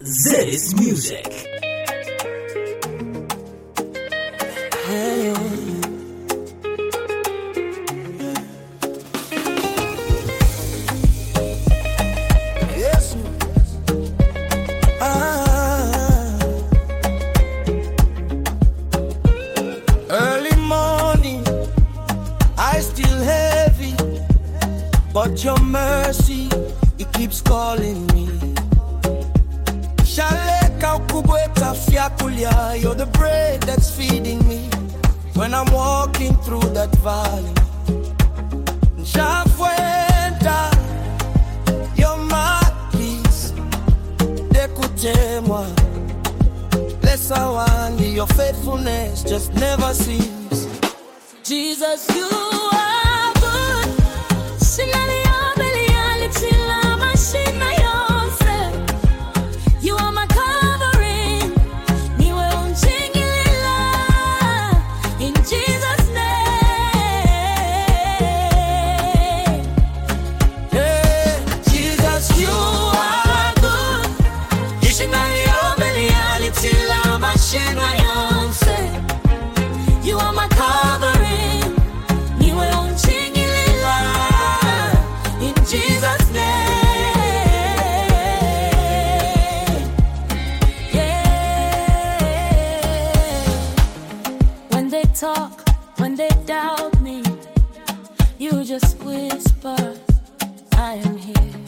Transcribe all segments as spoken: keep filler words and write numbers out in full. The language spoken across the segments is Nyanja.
Zedis Music. Hey. Yes. Ah. Early morning, I still heavy, but your mercy, it keeps calling me. You're the bread that's feeding me when I'm walking through that valley. J'afuenta, you're my peace. D'écoutez-moi, bless our one, your faithfulness just never ceases. Jesus, you are good. Shinali abeli alitila mashina yonse. You are my covering. Niwe unchingilila. In Jesus' name. Yeah, Jesus, you are good. Shinali abeli alitila mashina yonse. You are my covering. Niwe unchingilila. In Jesus' name. When they talk, when they doubt me, you just whisper, I am here.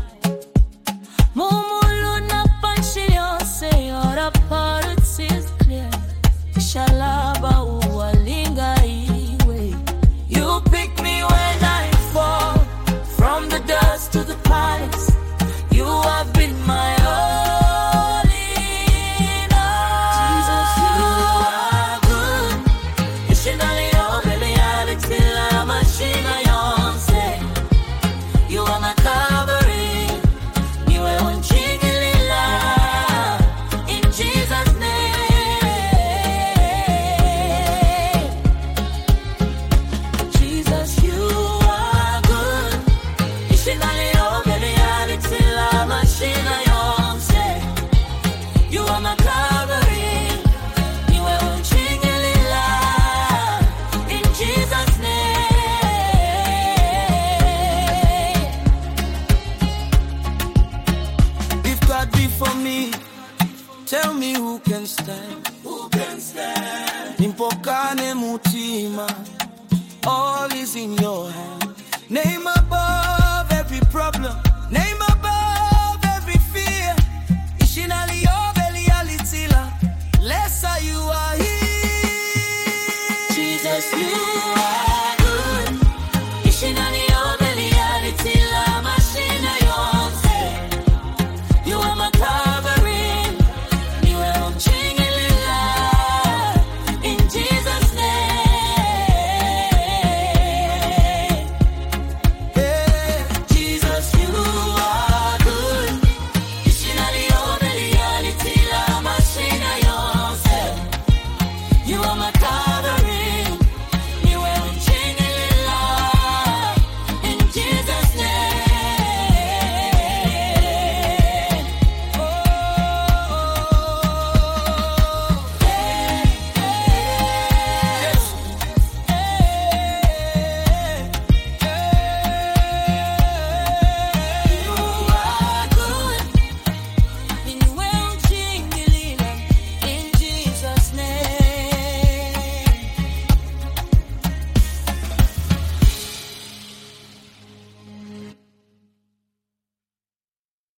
Mumulu na panchilio say your part is clear. Shalaba uwalinga iwe. You pick me when I fall, from the dust to the palace. You have been my all in all. Jesus, you are good. Ishinali obeli alitila mashina yonse. You are my covering. Niwe unchingilila. In Jesus' name. Jesus, you are good. Ishinali obeli alitila mashina yonse. You are my covering. Niwe unchingilila. In Jesus' name. If God be for me, tell me who can stand. Who can stand? Nimpokane mutima, all is in your hand. Name above every problem.